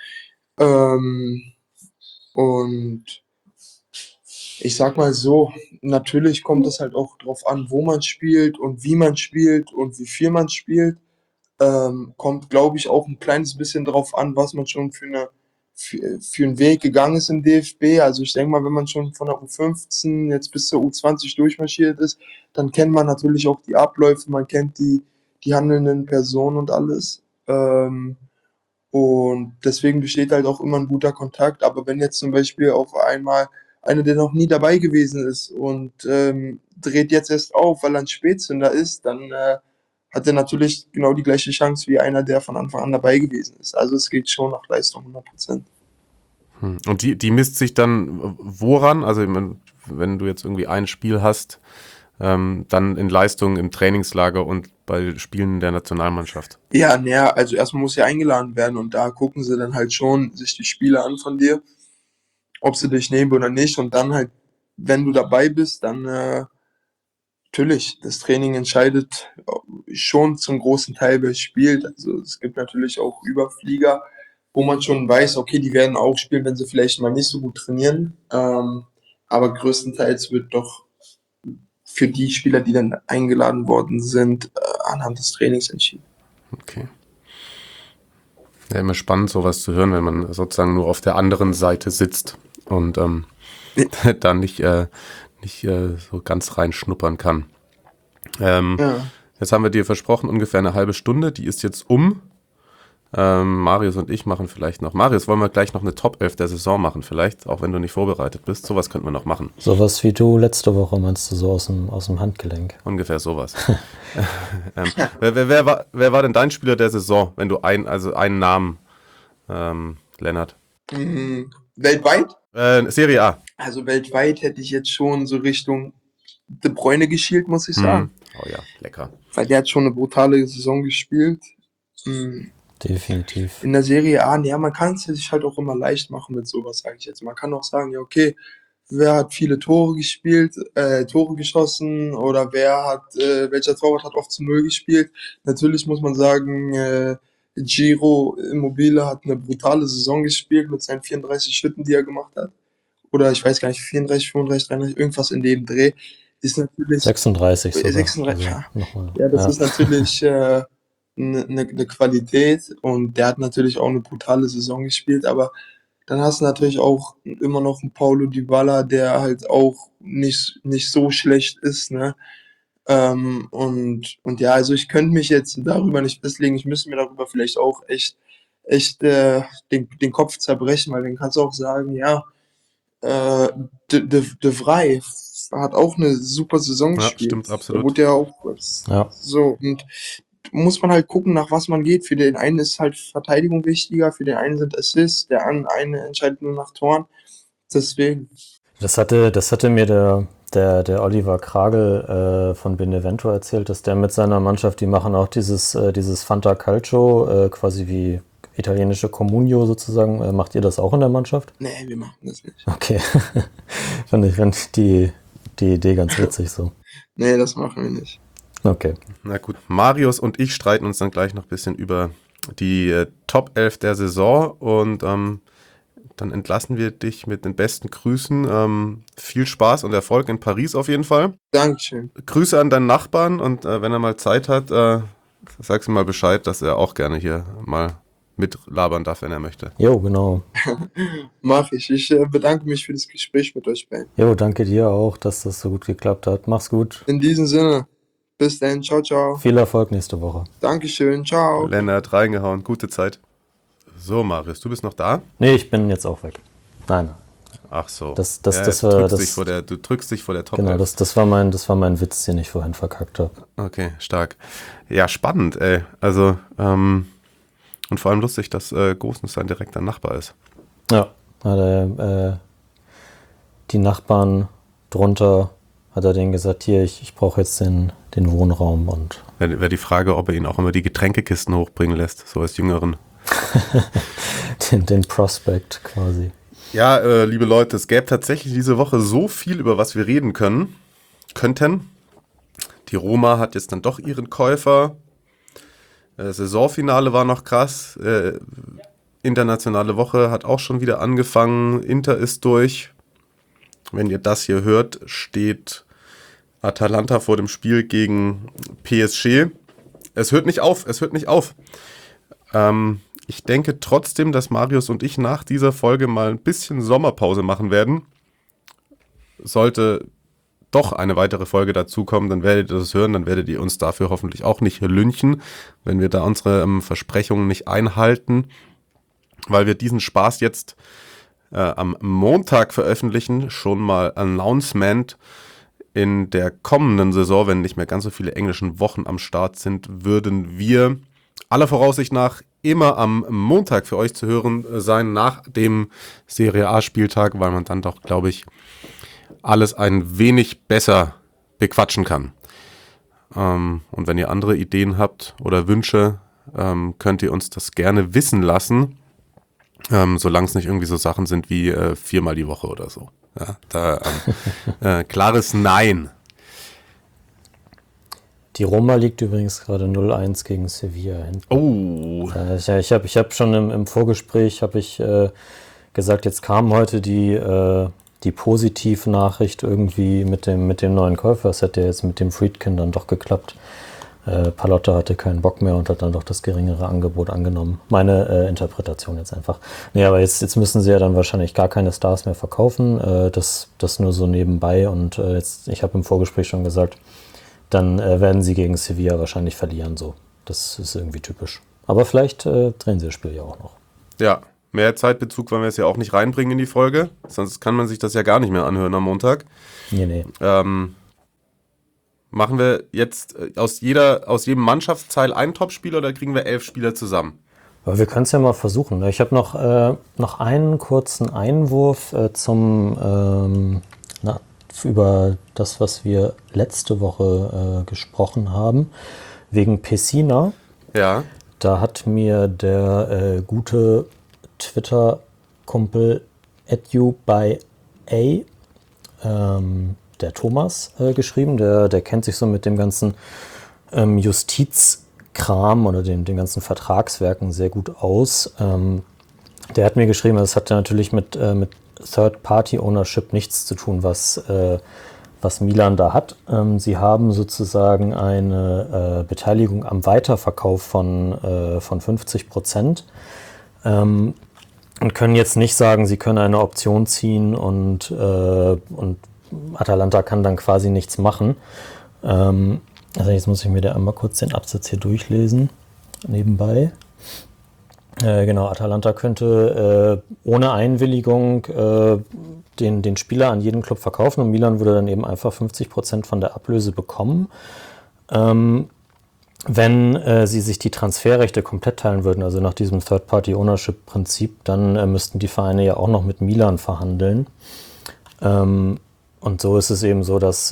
Und ich sag mal so, natürlich kommt es halt auch drauf an, wo man spielt und wie man spielt und wie viel man spielt. Kommt, glaube ich, auch ein kleines bisschen drauf an, was man schon für einen Weg gegangen ist im DFB. Also ich denke mal, wenn man schon von der U15 jetzt bis zur U20 durchmarschiert ist, dann kennt man natürlich auch die Abläufe, man kennt die handelnden Personen und alles. Und deswegen besteht halt auch immer ein guter Kontakt. Aber wenn jetzt zum Beispiel auf einmal einer, der noch nie dabei gewesen ist und dreht jetzt erst auf, weil er ein Spätzünder ist, dann hat er natürlich genau die gleiche Chance wie einer, der von Anfang an dabei gewesen ist. Also es geht schon nach Leistung 100%. Und die misst sich dann woran? Also ich meine, wenn du jetzt irgendwie ein Spiel hast, dann in Leistung im Trainingslager und bei Spielen der Nationalmannschaft. Ja, naja, also erstmal muss ja eingeladen werden und da gucken sie dann halt schon sich die Spiele an von dir, ob sie dich nehmen oder nicht. Und dann halt, wenn du dabei bist, dann natürlich, das Training entscheidet schon zum großen Teil, wer spielt. Also es gibt natürlich auch Überflieger, wo man schon weiß, okay, die werden auch spielen, wenn sie vielleicht mal nicht so gut trainieren. Aber größtenteils wird doch für die Spieler, die dann eingeladen worden sind, anhand des Trainings entschieden. Okay. Ja, immer spannend, sowas zu hören, wenn man sozusagen nur auf der anderen Seite sitzt und da nicht so ganz reinschnuppern kann. Jetzt haben wir dir versprochen, ungefähr eine halbe Stunde, die ist jetzt um. Marius und ich machen vielleicht noch. Marius, wollen wir gleich noch eine Top 11 der Saison machen vielleicht, auch wenn du nicht vorbereitet bist. Sowas könnten wir noch machen. Sowas wie du letzte Woche meinst du, so aus dem Handgelenk. Ungefähr sowas. Wer war denn dein Spieler der Saison, wenn du einen Namen, Lennart? Weltweit? Serie A. Also weltweit hätte ich jetzt schon so Richtung De Bruyne geschielt, muss ich sagen. Oh ja, lecker. Weil der hat schon eine brutale Saison gespielt. Definitiv. In der Serie A, ja, man kann es sich halt auch immer leicht machen mit sowas, sage ich jetzt. Man kann auch sagen, ja, okay, wer hat viele Tore geschossen oder welcher Torwart hat oft zu 0 gespielt. Natürlich muss man sagen, Giro Immobile hat eine brutale Saison gespielt mit seinen 34 Schritten, die er gemacht hat. Oder ich weiß gar nicht, 34, 35, 33, irgendwas in dem Dreh. Ist natürlich 36 sogar. 36, also, ja. Das ist natürlich eine Qualität und der hat natürlich auch eine brutale Saison gespielt, aber dann hast du natürlich auch immer noch einen Paulo Dybala, der halt auch nicht so schlecht ist, ne? Und ja, also ich könnte mich jetzt darüber nicht festlegen, ich müsste mir darüber vielleicht auch echt den Kopf zerbrechen, weil dann kannst du auch sagen, ja, De Vrij hat auch eine super Saison gespielt. Ja, stimmt, absolut. Da wurde ja auch so, und muss man halt gucken, nach was man geht. Für den einen ist halt Verteidigung wichtiger, für den einen sind Assists, der eine entscheidet nur nach Toren. Deswegen. Das hatte mir der Oliver Kragel von Benevento erzählt, dass der mit seiner Mannschaft, die machen auch dieses Fanta Calcio, quasi wie italienische Comunio sozusagen. Macht ihr das auch in der Mannschaft? Nee, wir machen das nicht. Okay. Fand ich die Idee ganz witzig so. Nee, das machen wir nicht. Okay. Na gut, Marius und ich streiten uns dann gleich noch ein bisschen über die Top 11 der Saison und Dann entlassen wir dich mit den besten Grüßen. Viel Spaß und Erfolg in Paris auf jeden Fall. Dankeschön. Grüße an deinen Nachbarn und wenn er mal Zeit hat, sag's ihm mal Bescheid, dass er auch gerne hier mal mitlabern darf, wenn er möchte. Jo, genau. Mach ich. Ich bedanke mich für das Gespräch mit euch beiden. Jo, danke dir auch, dass das so gut geklappt hat. Mach's gut. In diesem Sinne, bis dann. Ciao, ciao. Viel Erfolg nächste Woche. Dankeschön. Ciao. Lennart, reingehauen, gute Zeit. So, Marius, du bist noch da? Nee, ich bin jetzt auch weg. Nein. Ach so. Du drückst dich vor der Top. Genau, das war mein Witz, den ich vorhin verkackt habe. Okay, stark. Ja, spannend, ey. Also, und vor allem lustig, dass Gosens sein direkter Nachbar ist. Ja, die Nachbarn drunter hat er denen gesagt, hier, ich brauche jetzt den Wohnraum. Und Wäre die Frage, ob er ihn auch immer die Getränkekisten hochbringen lässt, so als Jüngeren. den Prospect quasi. Ja, liebe Leute, es gäbe tatsächlich diese Woche so viel, über was wir reden könnten. Die Roma hat jetzt dann doch ihren Käufer. Saisonfinale war noch krass. Internationale Woche hat auch schon wieder angefangen. Inter ist durch. Wenn ihr das hier hört, steht Atalanta vor dem Spiel gegen PSG. Es hört nicht auf. Ich denke trotzdem, dass Marius und ich nach dieser Folge mal ein bisschen Sommerpause machen werden. Sollte doch eine weitere Folge dazukommen, dann werdet ihr das hören, dann werdet ihr uns dafür hoffentlich auch nicht lynchen, wenn wir da unsere Versprechungen nicht einhalten, weil wir diesen Spaß jetzt am Montag veröffentlichen, schon mal Announcement in der kommenden Saison, wenn nicht mehr ganz so viele englischen Wochen am Start sind, würden wir aller Voraussicht nach immer am Montag für euch zu hören sein, nach dem Serie A-Spieltag, weil man dann doch, glaube ich, alles ein wenig besser bequatschen kann. Und wenn ihr andere Ideen habt oder Wünsche, könnt ihr uns das gerne wissen lassen, solange es nicht irgendwie so Sachen sind wie 4-mal die Woche oder so. Ja, klares Nein. Die Roma liegt übrigens gerade 0-1 gegen Sevilla hinten. Oh. Ich hab schon im Vorgespräch gesagt, jetzt kam heute die Positivnachricht irgendwie mit dem neuen Käufer. Es hätte jetzt mit dem Friedkin dann doch geklappt. Pallotta hatte keinen Bock mehr und hat dann doch das geringere Angebot angenommen. Meine Interpretation jetzt einfach. Nee, aber jetzt müssen sie ja dann wahrscheinlich gar keine Stars mehr verkaufen. Das nur so nebenbei. Und ich habe im Vorgespräch schon gesagt, dann werden sie gegen Sevilla wahrscheinlich verlieren. So, das ist irgendwie typisch. Aber vielleicht drehen sie das Spiel ja auch noch. Ja, mehr Zeitbezug wollen wir es ja auch nicht reinbringen in die Folge. Sonst kann man sich das ja gar nicht mehr anhören am Montag. Nee. Machen wir jetzt aus jedem Mannschaftsteil einen Topspieler oder kriegen wir 11 Spieler zusammen? Aber wir können es ja mal versuchen. Ich habe noch einen kurzen Einwurf über das, was wir letzte Woche gesprochen haben, wegen Pessina. Ja. Da hat mir der gute Twitter-Kumpel @you_by_a, der Thomas, geschrieben. Der kennt sich so mit dem ganzen Justizkram oder dem ganzen Vertragswerken sehr gut aus. Der hat mir geschrieben, das hat natürlich mit Third-Party-Ownership nichts zu tun, was Milan da hat. Sie haben sozusagen eine Beteiligung am Weiterverkauf von 50%. Und können jetzt nicht sagen, sie können eine Option ziehen und Atalanta kann dann quasi nichts machen. Also jetzt muss ich mir da einmal kurz den Absatz hier durchlesen, nebenbei. Genau, Atalanta könnte ohne Einwilligung den Spieler an jeden Club verkaufen und Milan würde dann eben einfach 50% von der Ablöse bekommen. Wenn sie sich die Transferrechte komplett teilen würden, also nach diesem Third-Party-Ownership-Prinzip, dann müssten die Vereine ja auch noch mit Milan verhandeln. Und so ist es eben so, dass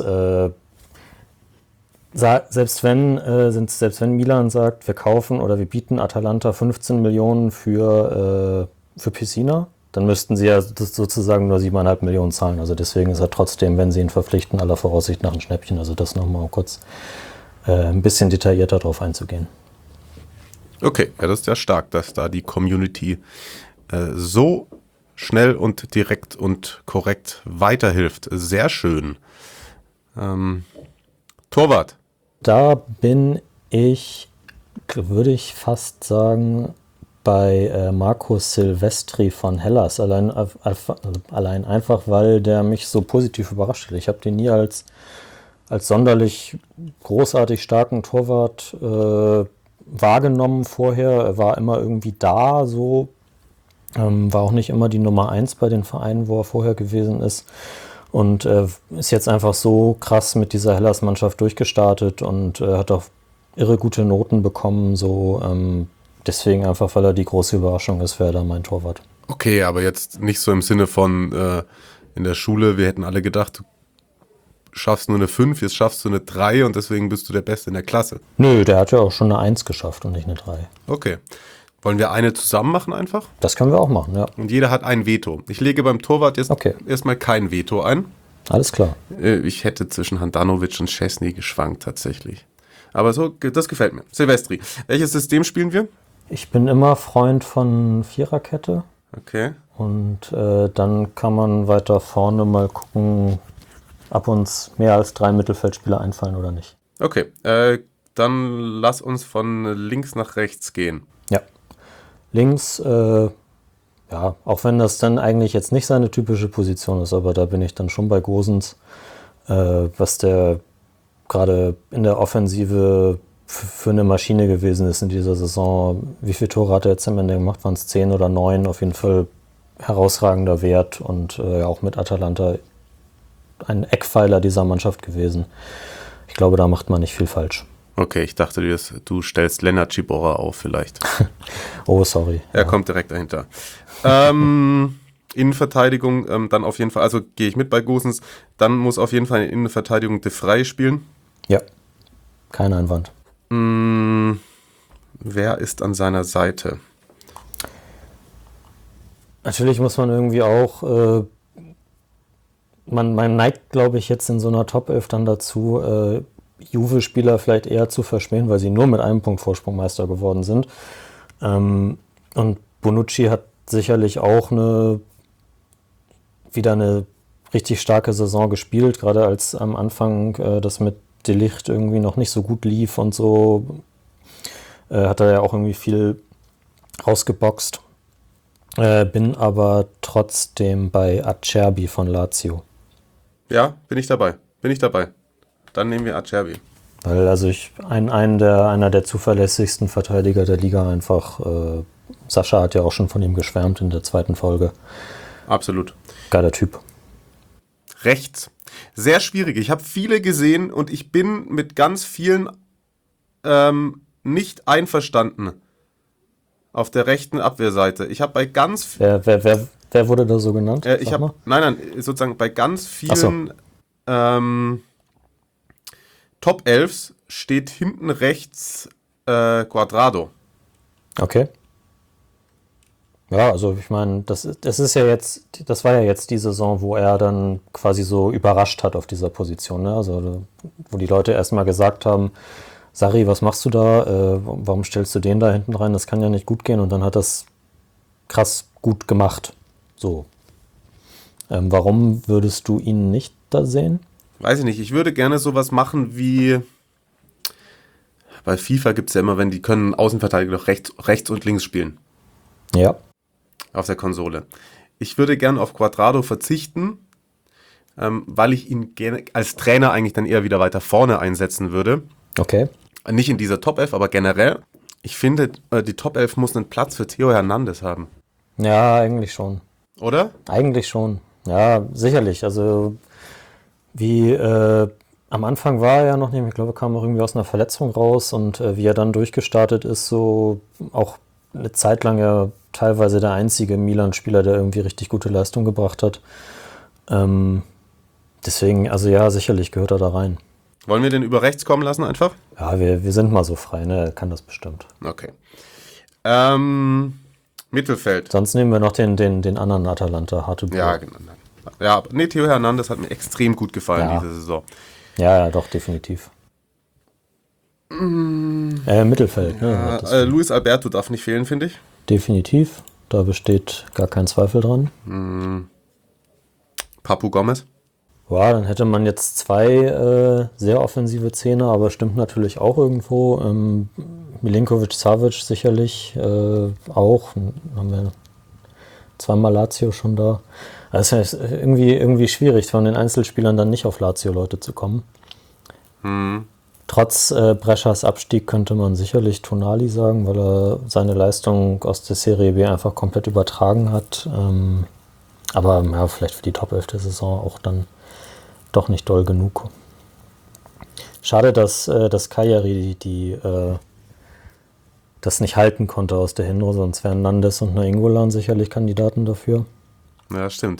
selbst wenn Milan sagt, wir kaufen oder wir bieten Atalanta 15 Millionen für Pessina, dann müssten sie ja sozusagen nur 7,5 Millionen zahlen. Also deswegen ist er trotzdem, wenn sie ihn verpflichten, aller Voraussicht nach ein Schnäppchen. Also das nochmal kurz ein bisschen detaillierter drauf einzugehen. Okay, ja, das ist ja stark, dass da die Community so schnell und direkt und korrekt weiterhilft. Sehr schön. Torwart. Da bin ich, würde ich fast sagen, bei Marco Silvestri von Hellas. Allein einfach, weil der mich so positiv überrascht hat. Ich habe den nie als sonderlich großartig starken Torwart wahrgenommen vorher. Er war immer irgendwie da, so. War auch nicht immer die Nummer 1 bei den Vereinen, wo er vorher gewesen ist. Und ist jetzt einfach so krass mit dieser Hellas-Mannschaft durchgestartet und hat auch irre gute Noten bekommen. So, deswegen einfach, weil er die große Überraschung ist, wäre da mein Torwart. Okay, aber jetzt nicht so im Sinne von in der Schule, wir hätten alle gedacht, du schaffst nur eine 5, jetzt schaffst du eine 3 und deswegen bist du der Beste in der Klasse. Nö, der hat ja auch schon eine 1 geschafft und nicht eine 3. Okay. Wollen wir eine zusammen machen einfach? Das können wir auch machen, ja. Und jeder hat ein Veto. Ich lege beim Torwart jetzt erstmal kein Veto ein. Alles klar. Ich hätte zwischen Handanovic und Szczesny geschwankt tatsächlich. Aber so, das gefällt mir. Silvestri, welches System spielen wir? Ich bin immer Freund von Viererkette. Okay. Und dann kann man weiter vorne mal gucken, ob uns mehr als 3 Mittelfeldspieler einfallen oder nicht. Okay, dann lass uns von links nach rechts gehen. Ja. Links, ja, auch wenn das dann eigentlich jetzt nicht seine typische Position ist, aber da bin ich dann schon bei Gosens, was der gerade in der Offensive für eine Maschine gewesen ist in dieser Saison. Wie viele Tore hat er jetzt am Ende gemacht? Waren es 10 oder 9? Auf jeden Fall herausragender Wert und auch mit Atalanta ein Eckpfeiler dieser Mannschaft gewesen. Ich glaube, da macht man nicht viel falsch. Okay, ich dachte, du stellst Lennart Ciborra auf vielleicht. Oh, sorry. Er kommt direkt dahinter. Innenverteidigung, dann auf jeden Fall, also gehe ich mit bei Gosens, dann muss auf jeden Fall in Innenverteidigung De Vrij spielen. Ja, kein Einwand. Wer ist an seiner Seite? Natürlich muss man irgendwie auch, man neigt, glaube ich, jetzt in so einer Top 11 dann dazu, Juve-Spieler vielleicht eher zu verschmähen, weil sie nur mit einem Punkt Vorsprung Meister geworden sind. Und Bonucci hat sicherlich auch wieder eine richtig starke Saison gespielt, gerade als am Anfang das mit De Ligt irgendwie noch nicht so gut lief und so, hat er ja auch irgendwie viel rausgeboxt. Bin aber trotzdem bei Acerbi von Lazio. Ja, bin ich dabei. Dann nehmen wir Acerbi. Weil also einer der zuverlässigsten Verteidiger der Liga einfach, Sascha hat ja auch schon von ihm geschwärmt in der 2. Folge. Absolut. Geiler Typ. Rechts. Sehr schwierig. Ich habe viele gesehen und ich bin mit ganz vielen nicht einverstanden auf der rechten Abwehrseite. Ich habe bei ganz... Wer wurde da so genannt? Nein, sozusagen bei ganz vielen Top 11 steht hinten rechts Cuadrado. Okay. Ja, also ich meine, das war ja jetzt die Saison, wo er dann quasi so überrascht hat auf dieser Position, ne? Also wo die Leute erstmal gesagt haben, Sarri, was machst du da? Warum stellst du den da hinten rein? Das kann ja nicht gut gehen. Und dann hat das krass gut gemacht. So. Warum würdest du ihn nicht da sehen? Weiß ich nicht. Ich würde gerne sowas machen wie... Bei FIFA gibt es ja immer, wenn die können Außenverteidiger doch rechts und links spielen. Ja. Auf der Konsole. Ich würde gerne auf Cuadrado verzichten, weil ich ihn gerne als Trainer eigentlich dann eher wieder weiter vorne einsetzen würde. Okay. Nicht in dieser Top 11, aber generell. Ich finde, die Top 11 muss einen Platz für Theo Hernandez haben. Ja, eigentlich schon. Oder? Eigentlich schon. Ja, sicherlich. Also wie am Anfang war er ja noch nicht, ich glaube, er kam auch irgendwie aus einer Verletzung raus und wie er dann durchgestartet ist, so auch eine Zeit lang ja teilweise der einzige Milan-Spieler, der irgendwie richtig gute Leistung gebracht hat. Deswegen, also ja, sicherlich gehört er da rein. Wollen wir den über rechts kommen lassen einfach? Ja, wir sind mal so frei, ne? Er kann das bestimmt. Okay. Mittelfeld. Sonst nehmen wir noch den anderen Atalanta, Hartebur. Ja, genau. Ja, nee, Theo Hernandez hat mir extrem gut gefallen diese Saison. Ja, doch, definitiv. Mittelfeld, ne? Ja, Luis Alberto darf nicht fehlen, finde ich. Definitiv. Da besteht gar kein Zweifel dran. Papu Gomez? Ja, dann hätte man jetzt 2 sehr offensive Zehner, aber stimmt natürlich auch irgendwo. Milinkovic-Savic sicherlich auch. Haben wir zweimal Lazio schon da. Das ist irgendwie schwierig, von den Einzelspielern dann nicht auf Lazio-Leute zu kommen. Trotz Breschers Abstieg könnte man sicherlich Tonali sagen, weil er seine Leistung aus der Serie B einfach komplett übertragen hat. Aber ja, vielleicht für die Top 11 der Saison auch dann doch nicht doll genug. Schade, dass Cagliari das nicht halten konnte aus der Hinrunde, sonst wären Nandes und Nainggolan sicherlich Kandidaten dafür. Ja, stimmt.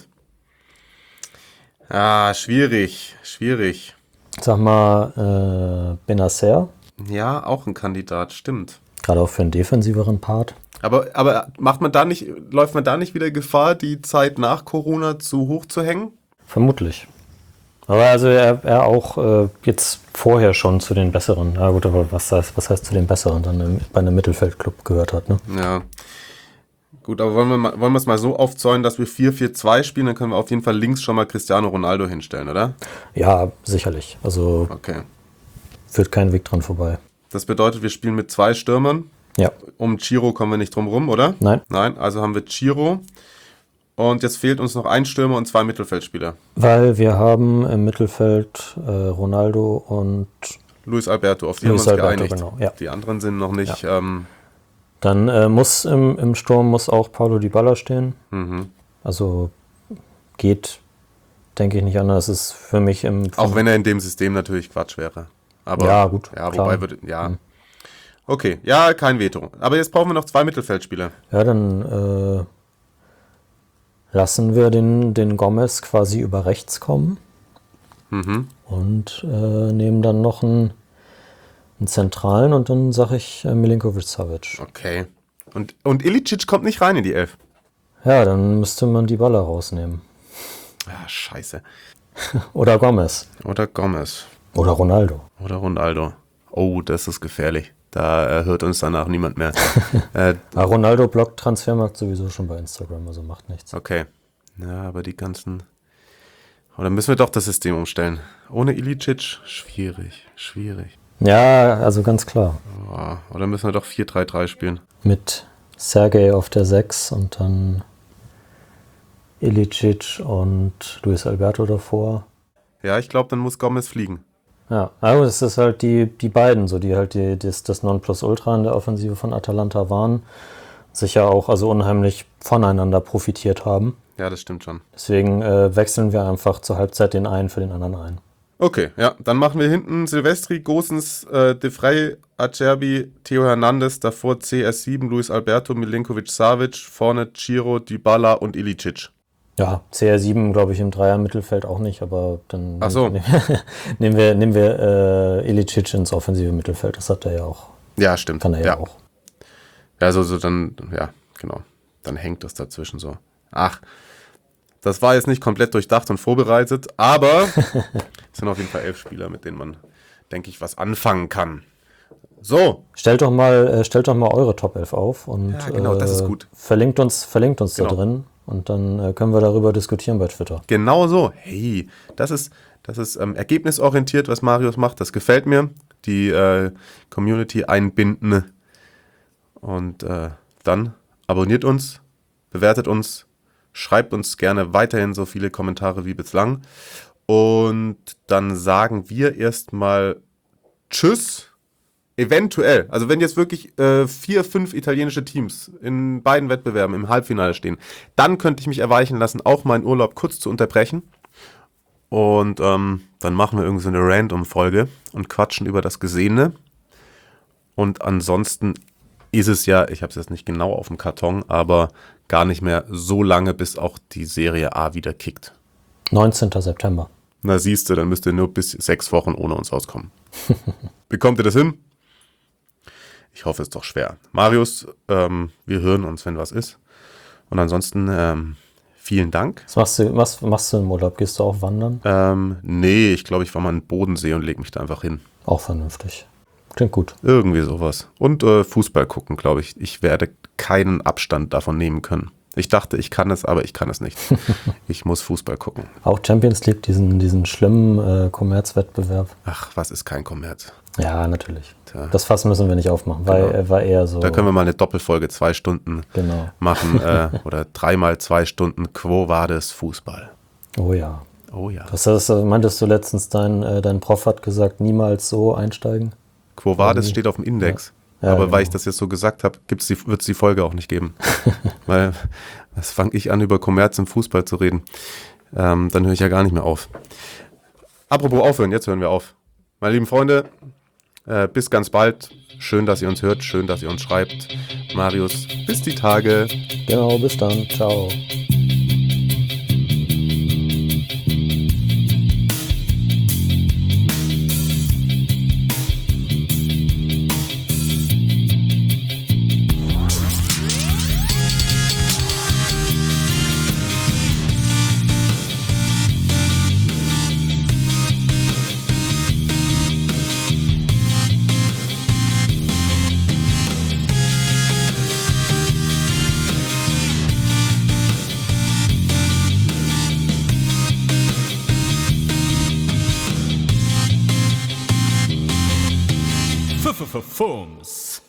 Ah, schwierig. Sag mal, Benacer, Ja, auch ein Kandidat, stimmt. gerade auch für einen defensiveren Part. Aber läuft man da nicht wieder Gefahr, die Zeit nach Corona zu hoch zu hängen? Vermutlich. Aber also er auch jetzt vorher schon zu den Besseren. Ja gut, aber was heißt zu den Besseren, dann bei einem Mittelfeldclub gehört hat, ne? Ja. Gut, aber wollen wir es mal so aufzäunen, dass wir 4-4-2 spielen, dann können wir auf jeden Fall links schon mal Cristiano Ronaldo hinstellen, oder? Ja, sicherlich. Also Okay. führt kein Weg dran vorbei. Das bedeutet, wir spielen mit 2 Stürmern. Ja. Um Ciro kommen wir nicht drum rum, oder? Nein. Nein, also haben wir Ciro. Und jetzt fehlt uns noch ein Stürmer und 2 Mittelfeldspieler. Weil wir haben im Mittelfeld Ronaldo und Luis Alberto, auf die haben wir uns geeinigt. genau. Ja. Die anderen sind noch nicht. Dann muss im Sturm muss auch Paulo Dybala stehen. Also geht, denke ich, nicht anders. Ist für mich Auch wenn er in dem System natürlich Quatsch wäre. Aber, Ja, gut, Ja, klar. wobei würde. Ja. Okay, ja, kein Veto. Aber jetzt brauchen wir noch 2 Mittelfeldspieler. Ja, dann lassen wir den Gomez quasi über rechts kommen und nehmen dann noch einen Zentralen und dann sage ich Milinkovic-Savic. Okay. Und Ilicic kommt nicht rein in die 11. Ja, dann müsste man die Baller rausnehmen. Ah, scheiße. Oder Gomez. Oder Gomez. Oder Ronaldo. Oder Ronaldo. Oh, das ist gefährlich. Da hört uns danach niemand mehr. Ronaldo blockt Transfermarkt sowieso schon bei Instagram, also macht nichts. Okay. Ja, aber die ganzen... Oder müssen wir doch das System umstellen? Ohne Ilicic? Schwierig. Ja, also ganz klar. Oh, oder müssen wir doch 4-3-3 spielen? Mit Sergej auf der 6 und dann Ilicic und Luis Alberto davor. Ja, ich glaube, dann muss Gomez fliegen. Ja, also das ist halt die beiden, so die halt das Nonplusultra in der Offensive von Atalanta waren, sicher auch also unheimlich voneinander profitiert haben. Ja, das stimmt schon. Deswegen wechseln wir einfach zur Halbzeit den einen für den anderen ein. Okay, ja, dann machen wir hinten Silvestri, Gosens, De Vrij, Acerbi, Theo Hernandez, davor CR7, Luis Alberto, Milinkovic-Savic, vorne Ciro, Dybala und Ilicic. Ja, CR7 glaube ich im Dreier-Mittelfeld auch nicht, aber dann Ach so. nehmen wir Ilicic ins offensive Mittelfeld, das hat er ja auch. Ja, stimmt. Kann er ja auch. Ja, so dann, ja, genau. Dann hängt das dazwischen so. Ach, das war jetzt nicht komplett durchdacht und vorbereitet, aber es sind auf jeden Fall 11 Spieler, mit denen man, denke ich, was anfangen kann. So. Stellt doch mal eure Top 11 auf und Ja, genau, das ist gut. verlinkt uns Genau. da drin und dann können wir darüber diskutieren bei Twitter. Genau so. Hey, das ist ergebnisorientiert, was Marius macht. Das gefällt mir. Die Community einbinden. Und dann abonniert uns, bewertet uns, schreibt uns gerne weiterhin so viele Kommentare wie bislang. Und dann sagen wir erstmal Tschüss. Eventuell, also wenn jetzt wirklich 4, 5 italienische Teams in beiden Wettbewerben im Halbfinale stehen, dann könnte ich mich erweichen lassen, auch meinen Urlaub kurz zu unterbrechen. Und dann machen wir irgendwie so eine Random-Folge und quatschen über das Gesehene. Und ansonsten ist es ja, ich habe es jetzt nicht genau auf dem Karton, aber gar nicht mehr so lange, bis auch die Serie A wieder kickt. 19. September. Na siehst du, dann müsst ihr nur bis 6 Wochen ohne uns auskommen. Bekommt ihr das hin? Ich hoffe, es ist doch schwer. Marius, wir hören uns, wenn was ist. Und ansonsten vielen Dank. Was machst du im Urlaub? Gehst du auch wandern? Nee, ich glaube, ich fahre mal in den Bodensee und lege mich da einfach hin. Auch vernünftig. Klingt gut. Irgendwie sowas. Und Fußball gucken, glaube ich. Ich werde keinen Abstand davon nehmen können. Ich dachte, ich kann es, aber ich kann es nicht. Ich muss Fußball gucken. Auch Champions League, diesen schlimmen Kommerzwettbewerb. Ach, was ist kein Kommerz? Ja, natürlich. Tja. Das Fass müssen wir nicht aufmachen, weil er war eher so. Da können wir mal eine Doppelfolge 2 Stunden machen oder 3x 2 Stunden Quo Vadis Fußball. Oh ja. Oh ja. Das meintest du letztens, dein Prof hat gesagt, niemals so einsteigen? Quo Vadis steht auf dem Index. Ja, aber genau. weil ich das jetzt so gesagt habe, wird es die Folge auch nicht geben. Weil das fange ich an, über Kommerz im Fußball zu reden. Dann höre ich ja gar nicht mehr auf. Apropos aufhören, jetzt hören wir auf. Meine lieben Freunde, bis ganz bald. Schön, dass ihr uns hört, schön, dass ihr uns schreibt. Marius, bis die Tage. Genau, bis dann. Ciao. Fums.